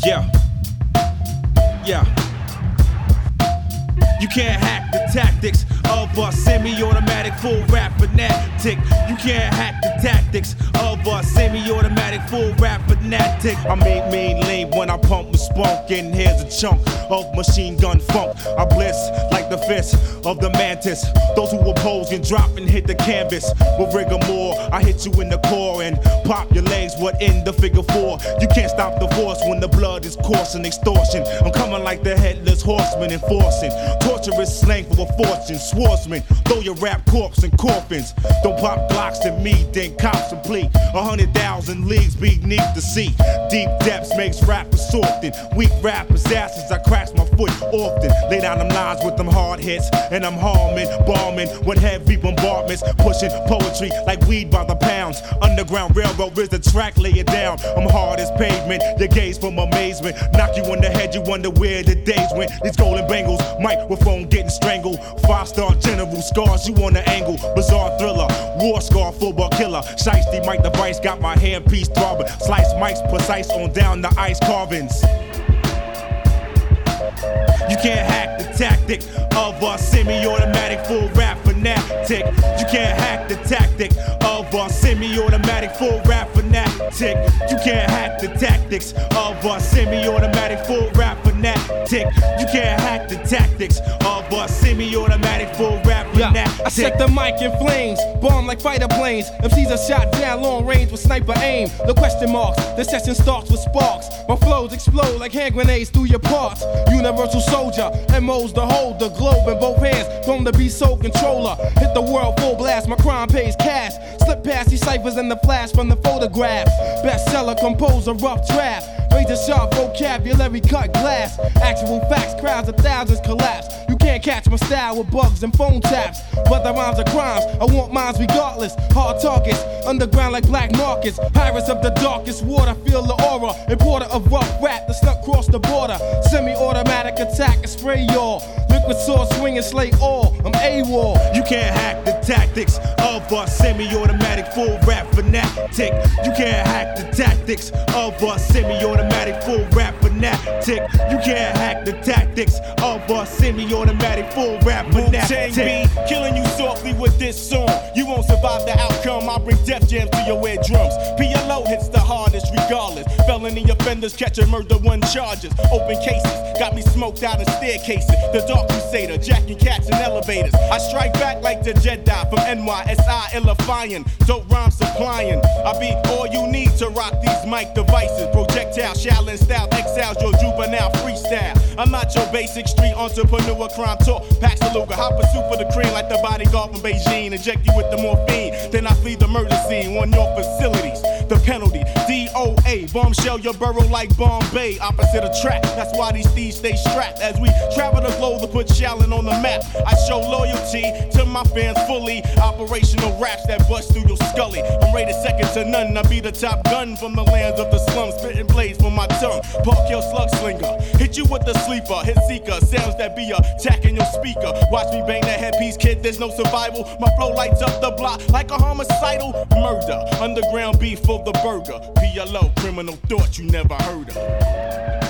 Yeah. Yeah. You can't hack the tactics of a semi-automatic full rap fanatic. You can't hack the tactics of a semi-automatic full rap fanatic. I mean lean when I pump with spunk, and here's a chunk of machine gun funk. I bliss like the fist of the mantis. Those who oppose can drop and hit the canvas with rigor more. I hit you in the core and pop your legs. What in the figure four? You can't stop the force when the blood is coursing. Extortion. I'm coming like the headless horseman, enforcing torturous slang for a fortune. Swordsman, throw your rap corpse in coffins. Don't pop Glocks to me, then cops and plea. 100,000 leagues beneath the sea. Deep depths makes rappers often. Weak rappers' asses, I cracks my foot often. Lay down them lines with them hard hits, and I'm harming, bombing with heavy bombardments. Pushing poetry like weed by the pounds. Underground railroad is the track, lay it down. I'm hard as pavement, you gaze from amazement. Knock you on the head, you wonder where the days went. These golden bangles, microphone getting strangled. 5-star general, scars you on the angle. Bizarre thriller, war scar, football killer. Shiesty Mike the Vice, got my handpiece throbbing. Slice mics precise on down the ice carvings. You can't hack the tactic of a semi-automatic full rap fanatic. You can't hack the tactic of a semi-automatic full rap fanatic. You can't hack the tactics of a semi-automatic full rap fanatic. You can't hack the tactics of a semi-automatic full rap fanatic. I set the mic in flames, bomb like fighter planes. MCs are shot down long range with sniper aim. No question marks, the session starts with sparks. My flows explode like hand grenades through your parts. Universal soldier, MO's to hold the globe in both hands. From the beast soul controller, hit the world full blast. My crime pays cash. Slip past these ciphers in the flash from the photographs. Bestseller, composer, rough draft. Razor sharp vocabulary, cut glass. Actual facts, crowds of thousands collapse. You can't catch my style with bugs and phone taps. Whether rhymes or crimes, I want mines regardless. Hard targets, underground like black markets. Pirates of the darkest water, feel the aura. Importer of rough rap that snuck across the border. Semi-automatic attack and spray y'all. Liquid sword swing and slay all. I'm AWOL. You can't hack the tactics of a semi-automatic full rap fanatic. You can't hack the tactics of a semi-automatic full rap fanatic. You can't hack the tactics of a semi-automatic full rap fanatic. Wu-Tang B, killing you softly with this song. You won't survive the outcome. I bring death jams to your eardrums. PLO hits the hardest regardless. Felony offenders catching murder one charges. Open cases got me smoked out in staircases. The Dark Crusader, jacking cats in elevators. I strike back like the Jedi from NYSI, illifying, dope rhyme supplying. I be all you need to rock these mic devices. Projectile, Shaolin style, exiles your juvenile freestyle. I'm not your basic street entrepreneur, crime talk. Pax a Luger, hot pursuit for the cream like the bodyguard from Beijing. Inject you with the morphine, then I flee the murder scene on your facilities. The penalty, DOA, bombshell your burrow like Bombay. Opposite of track, that's why these thieves stay strapped. As we travel the globe to put Shaolin on the map, I show loyalty to my fans fully. Operational raps that bust through your scully. I'm rated second to none, I be the top gun from the lands of the slums. Spitting blades from my tongue, park your slug slinger. Hit you with the sleeper, hit seeker. Sounds that be attacking your speaker. Watch me bang that headpiece, kid, there's no survival. My flow lights up the block like a homicidal murder. Underground beef for the burger. PLO, criminal thought you never heard of.